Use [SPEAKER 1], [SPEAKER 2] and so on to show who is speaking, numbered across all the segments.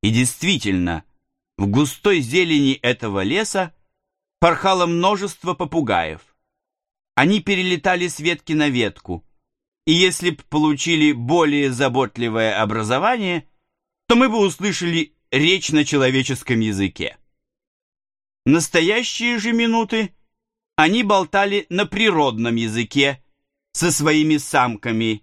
[SPEAKER 1] И действительно, в густой зелени этого леса порхало множество попугаев. Они перелетали с ветки на ветку, и если б получили более заботливое образование, то мы бы услышали речь на человеческом языке. В настоящие же минуты они болтали на природном языке со своими самками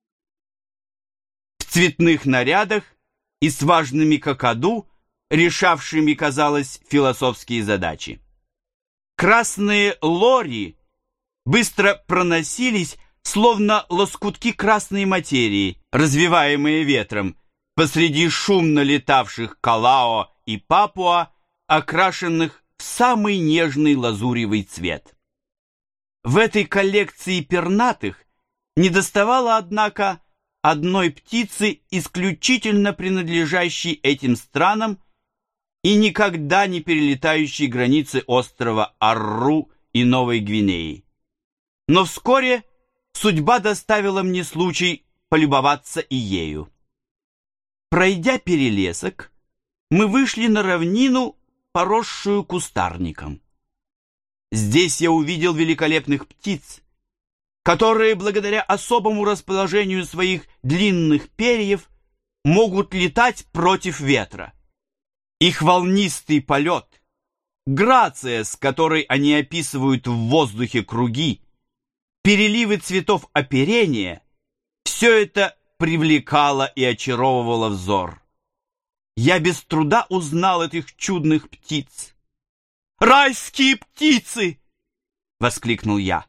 [SPEAKER 1] в цветных нарядах и с важными какаду, решавшими, казалось, философские задачи. Красные лори быстро проносились, словно лоскутки красной материи, развиваемые ветром, посреди шумно летавших калао и папуа, окрашенных в самый нежный лазуревый цвет. В этой коллекции пернатых недоставало, однако, одной птицы, исключительно принадлежащей этим странам и никогда не перелетающей границы острова Арру и Новой Гвинеи. Но вскоре судьба доставила мне случай полюбоваться и ею. Пройдя перелесок, мы вышли на равнину, поросшую кустарником. Здесь я увидел великолепных птиц, которые, благодаря особому расположению своих длинных перьев, могут летать против ветра. Их волнистый полет, грация, с которой они описывают в воздухе круги, переливы цветов оперения — все это привлекало и очаровывало взор. Я без труда узнал этих чудных птиц. «Райские птицы!» — воскликнул я.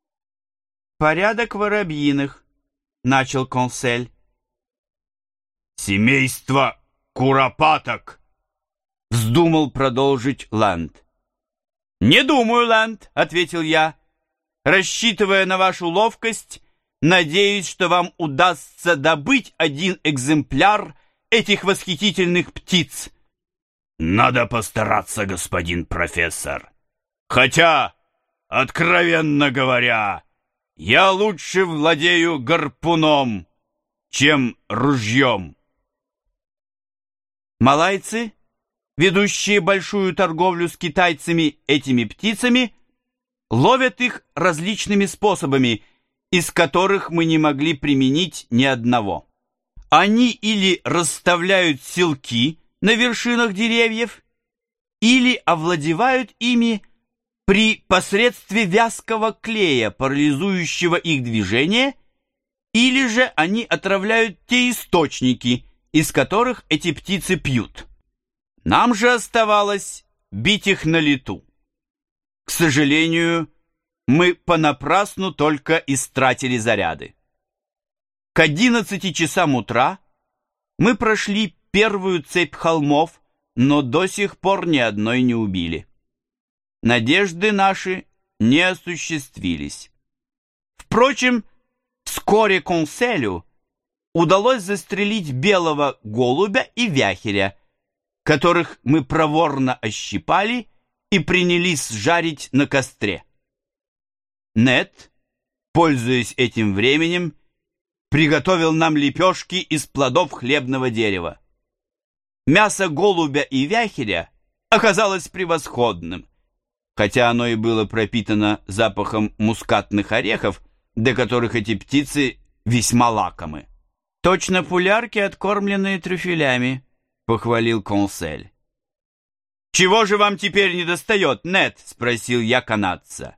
[SPEAKER 1] «Порядок воробьиных», — начал консель.
[SPEAKER 2] «Семейство куропаток», —
[SPEAKER 1] вздумал продолжить Ланд. «Не думаю, Ланд», — ответил я. «Рассчитывая на вашу ловкость, надеюсь, что вам удастся добыть один экземпляр этих восхитительных птиц».
[SPEAKER 2] «Надо постараться, господин профессор. Хотя, откровенно говоря, я лучше владею гарпуном, чем ружьем».
[SPEAKER 1] Малайцы, ведущие большую торговлю с китайцами этими птицами, ловят их различными способами, из которых мы не могли применить ни одного. Они или расставляют селки на вершинах деревьев, или овладевают ими при посредстве вязкого клея, парализующего их движение, или же они отравляют те источники, из которых эти птицы пьют. Нам же оставалось бить их на лету. К сожалению, мы понапрасну только истратили заряды. К 11 часам утра мы прошли первую цепь холмов, но до сих пор ни одной не убили. Надежды наши не осуществились. Впрочем, вскоре конселю удалось застрелить белого голубя и вяхеря, которых мы проворно ощипали и принялись жарить на костре. Нед, пользуясь этим временем, приготовил нам лепешки из плодов хлебного дерева. Мясо голубя и вяхеря оказалось превосходным, хотя оно и было пропитано запахом мускатных орехов, до которых эти птицы весьма лакомы. «Точно пулярки, откормленные трюфелями», — похвалил консель. «Чего же вам теперь недостает, Нед?» — спросил я канадца.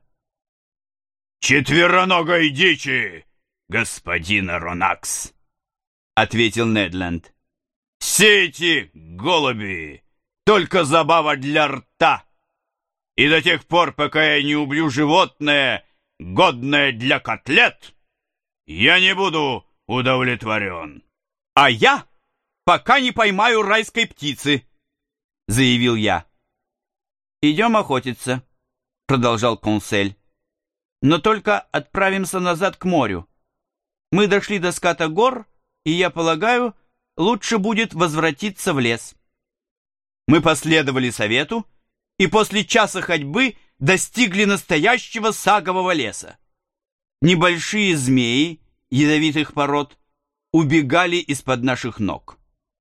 [SPEAKER 2] «Четвероногой дичи, господин Аронакс», — ответил Недленд. «Все эти голуби — только забава для рта, и до тех пор, пока я не убью животное, годное для котлет, я не буду удовлетворен».
[SPEAKER 1] «А я пока не поймаю райской птицы», — заявил я. «Идем охотиться», — продолжал консель. «Но только отправимся назад к морю. Мы дошли до ската гор, и, я полагаю, лучше будет возвратиться в лес». Мы последовали совету, и после часа ходьбы достигли настоящего сагового леса. Небольшие змеи ядовитых пород убегали из-под наших ног.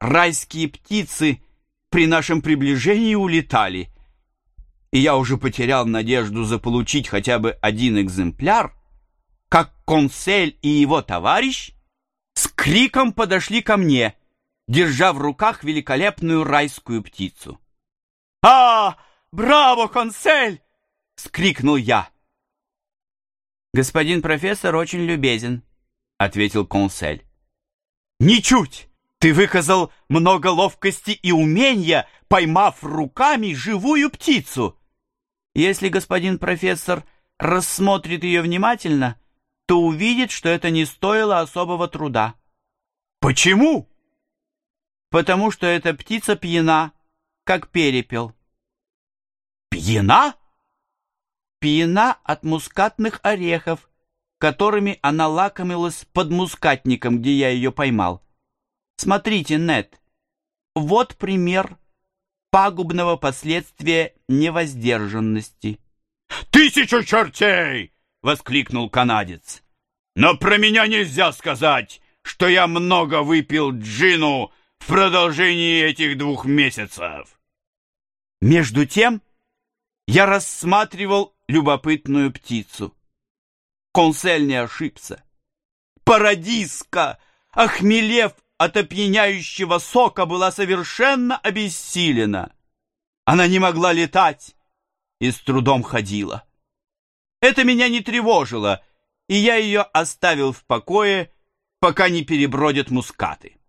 [SPEAKER 1] райские птицы при нашем приближении улетали, и я уже потерял надежду заполучить хотя бы один экземпляр, как консель и его товарищ с криком подошли ко мне, держа в руках великолепную райскую птицу. «А, браво, консель!» — вскрикнул я. «Господин профессор очень любезен», — ответил консель. «Ничуть! Ты выказал много ловкости и умения, поймав руками живую птицу. Если господин профессор рассмотрит ее внимательно, то увидит, что это не стоило особого труда». «Почему?» «Потому что эта птица пьяна, как перепел». «Пьяна?» «Пьяна от мускатных орехов, которыми она лакомилась под мускатником, где я ее поймал. Смотрите, Нед, вот пример пагубного последствия невоздержанности».
[SPEAKER 2] «Тысячу чертей!» — воскликнул канадец. «Но про меня нельзя сказать, что я много выпил джину в продолжении этих 2 месяцев».
[SPEAKER 1] Между тем я рассматривал любопытную птицу. Консель не ошибся. Парадиска, охмелев от опьяняющего сока, была совершенно обессилена. Она не могла летать и с трудом ходила. Это меня не тревожило, и я ее оставил в покое, пока не перебродят мускаты.